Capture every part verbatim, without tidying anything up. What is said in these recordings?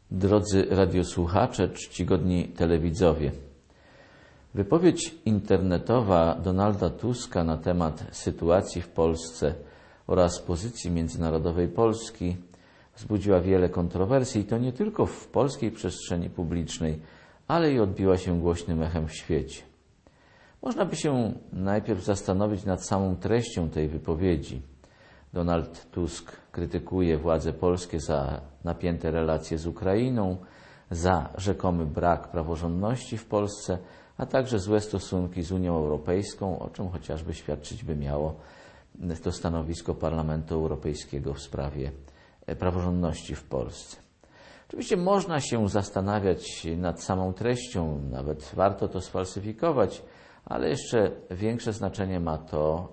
Drodzy radiosłuchacze, czcigodni telewidzowie. Wypowiedź internetowa Donalda Tuska na temat sytuacji w Polsce oraz pozycji międzynarodowej Polski wzbudziła wiele kontrowersji i to nie tylko w polskiej przestrzeni publicznej, ale i odbiła się głośnym echem w świecie. Można by się najpierw zastanowić nad samą treścią tej wypowiedzi. Donald Tusk krytykuje władze polskie za napięte relacje z Ukrainą, za rzekomy brak praworządności w Polsce, a także złe stosunki z Unią Europejską, o czym chociażby świadczyć by miało to stanowisko Parlamentu Europejskiego w sprawie praworządności w Polsce. Oczywiście można się zastanawiać nad samą treścią, nawet warto to sfalsyfikować, ale jeszcze większe znaczenie ma to,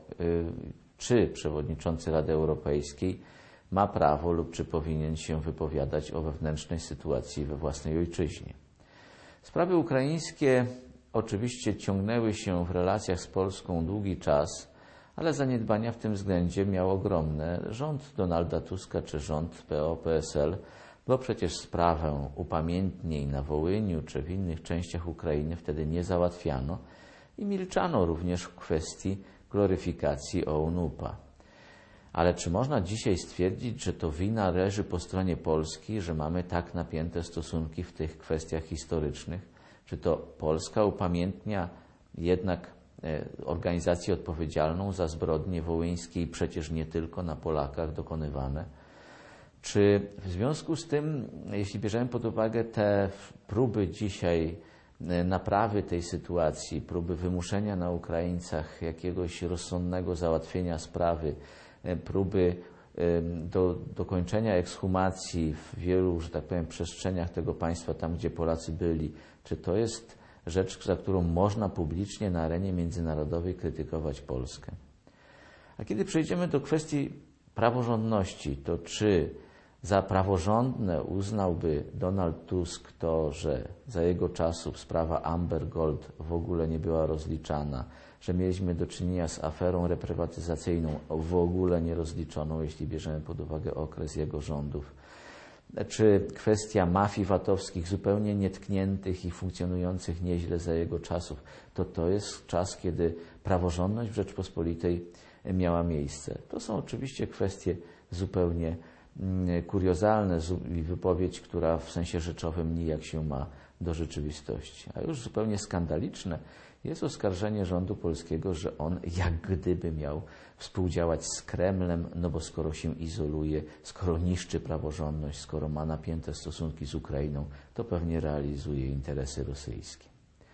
czy przewodniczący Rady Europejskiej ma prawo lub czy powinien się wypowiadać o wewnętrznej sytuacji we własnej ojczyźnie. Sprawy ukraińskie oczywiście ciągnęły się w relacjach z Polską długi czas, ale zaniedbania w tym względzie miał ogromne rząd Donalda Tuska czy rząd P O P S L, bo przecież sprawę upamiętnień na Wołyniu czy w innych częściach Ukrainy wtedy nie załatwiano i milczano również w kwestii gloryfikacji O U N U P A. Ale czy można dzisiaj stwierdzić, że to wina leży po stronie Polski, że mamy tak napięte stosunki w tych kwestiach historycznych? Czy to Polska upamiętnia jednak organizację odpowiedzialną za zbrodnie wołyńskie i przecież nie tylko na Polakach dokonywane? Czy w związku z tym, jeśli bierzemy pod uwagę te próby dzisiaj naprawy tej sytuacji, próby wymuszenia na Ukraińcach jakiegoś rozsądnego załatwienia sprawy, próby do dokończenia ekshumacji w wielu, że tak powiem, przestrzeniach tego państwa, tam gdzie Polacy byli, czy to jest rzecz, za którą można publicznie na arenie międzynarodowej krytykować Polskę? A kiedy przejdziemy do kwestii praworządności, to czy za praworządne uznałby Donald Tusk to, że za jego czasów sprawa Amber Gold w ogóle nie była rozliczana, że mieliśmy do czynienia z aferą reprywatyzacyjną w ogóle nierozliczoną, jeśli bierzemy pod uwagę okres jego rządów, czy kwestia mafii VAT-owskich zupełnie nietkniętych i funkcjonujących nieźle za jego czasów, to to jest czas, kiedy praworządność w Rzeczpospolitej miała miejsce. To są oczywiście kwestie zupełnie kuriozalne i wypowiedź, która w sensie rzeczowym nijak się ma do rzeczywistości. A już zupełnie skandaliczne jest oskarżenie rządu polskiego, że on jak gdyby miał współdziałać z Kremlem, no bo skoro się izoluje, skoro niszczy praworządność, skoro ma napięte stosunki z Ukrainą, to pewnie realizuje interesy rosyjskie.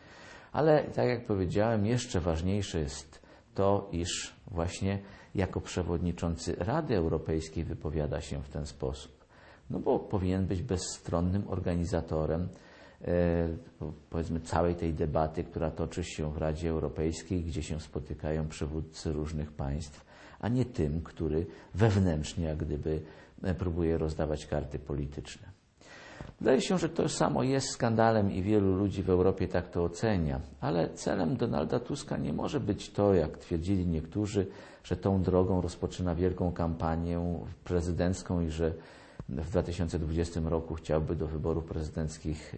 Ale tak jak powiedziałem, jeszcze ważniejsze jest to, iż właśnie jako przewodniczący Rady Europejskiej wypowiada się w ten sposób. No bo powinien być bezstronnym organizatorem e, powiedzmy całej tej debaty, która toczy się w Radzie Europejskiej, gdzie się spotykają przywódcy różnych państw, a nie tym, który wewnętrznie jak gdyby próbuje rozdawać karty polityczne. Wydaje się, że to samo jest skandalem i wielu ludzi w Europie tak to ocenia, ale celem Donalda Tuska nie może być to, jak twierdzili niektórzy, że tą drogą rozpoczyna wielką kampanię prezydencką i że w dwa tysiące dwudziestym roku chciałby do wyborów prezydenckich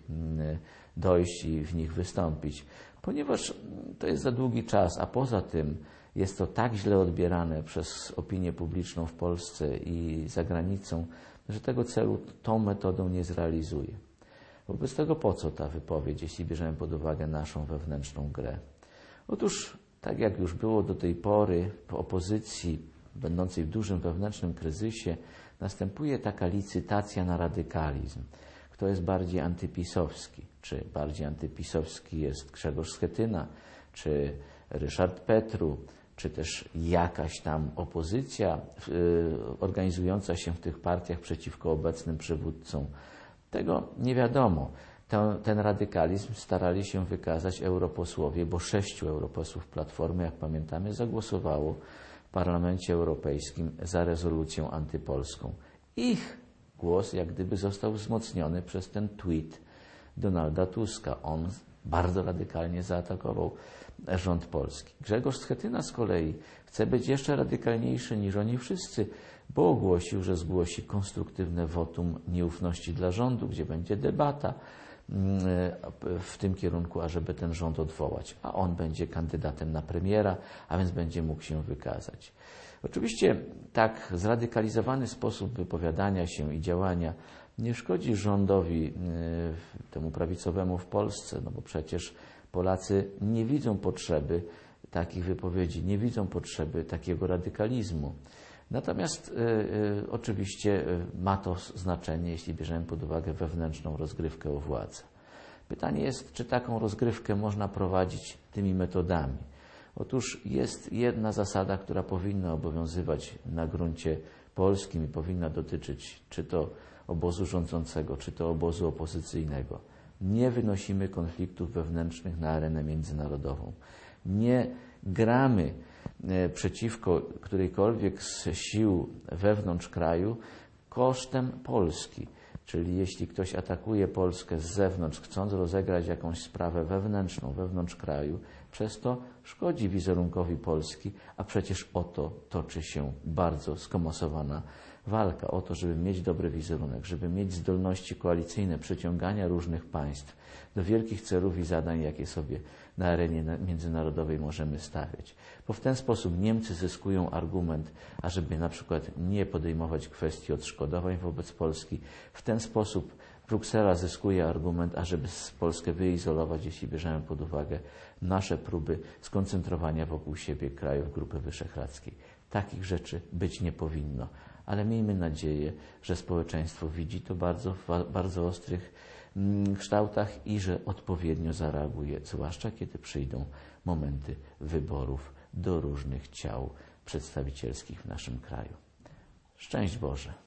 dojść i w nich wystąpić, ponieważ to jest za długi czas, a poza tym jest to tak źle odbierane przez opinię publiczną w Polsce i za granicą, że tego celu tą metodą nie zrealizuje. Wobec tego po co ta wypowiedź, jeśli bierzemy pod uwagę naszą wewnętrzną grę? Otóż, tak jak już było do tej pory, w opozycji będącej w dużym wewnętrznym kryzysie następuje taka licytacja na radykalizm. Kto jest bardziej antypisowski? Czy bardziej antypisowski jest Grzegorz Schetyna, czy Ryszard Petru, czy też jakaś tam opozycja yy, organizująca się w tych partiach przeciwko obecnym przywódcom. Tego nie wiadomo. Ten, ten radykalizm starali się wykazać europosłowie, bo sześciu europosłów Platformy, jak pamiętamy, zagłosowało w Parlamencie Europejskim za rezolucją antypolską. Ich głos jak gdyby został wzmocniony przez ten tweet Donalda Tuska. On bardzo radykalnie zaatakował rząd polski. Grzegorz Schetyna z kolei chce być jeszcze radykalniejszy niż oni wszyscy, bo ogłosił, że zgłosi konstruktywne wotum nieufności dla rządu, gdzie będzie debata w tym kierunku, ażeby ten rząd odwołać, a on będzie kandydatem na premiera, a więc będzie mógł się wykazać. Oczywiście tak zradykalizowany sposób wypowiadania się i działania nie szkodzi rządowi temu prawicowemu w Polsce, no bo przecież Polacy nie widzą potrzeby takich wypowiedzi, nie widzą potrzeby takiego radykalizmu. Natomiast y, y, oczywiście y, ma to znaczenie, jeśli bierzemy pod uwagę wewnętrzną rozgrywkę o władzę. Pytanie jest, czy taką rozgrywkę można prowadzić tymi metodami. Otóż jest jedna zasada, która powinna obowiązywać na gruncie polskim i powinna dotyczyć czy to obozu rządzącego, czy to obozu opozycyjnego. Nie wynosimy konfliktów wewnętrznych na arenę międzynarodową. Nie gramy przeciwko którejkolwiek z sił wewnątrz kraju kosztem Polski. Czyli jeśli ktoś atakuje Polskę z zewnątrz, chcąc rozegrać jakąś sprawę wewnętrzną, wewnątrz kraju, przez to szkodzi wizerunkowi Polski, a przecież o to toczy się bardzo skomasowana walka. O to, żeby mieć dobry wizerunek, żeby mieć zdolności koalicyjne przyciągania różnych państw do wielkich celów i zadań, jakie sobie na arenie międzynarodowej możemy stawiać. Bo w ten sposób Niemcy zyskują argument, ażeby na przykład nie podejmować kwestii odszkodowań wobec Polski. W ten sposób Bruksela zyskuje argument, ażeby Polskę wyizolować, jeśli bierzemy pod uwagę nasze próby skoncentrowania wokół siebie krajów Grupy Wyszehradzkiej. Takich rzeczy być nie powinno. Ale miejmy nadzieję, że społeczeństwo widzi to bardzo, w bardzo ostrych kształtach i że odpowiednio zareaguje, zwłaszcza kiedy przyjdą momenty wyborów do różnych ciał przedstawicielskich w naszym kraju. Szczęść Boże!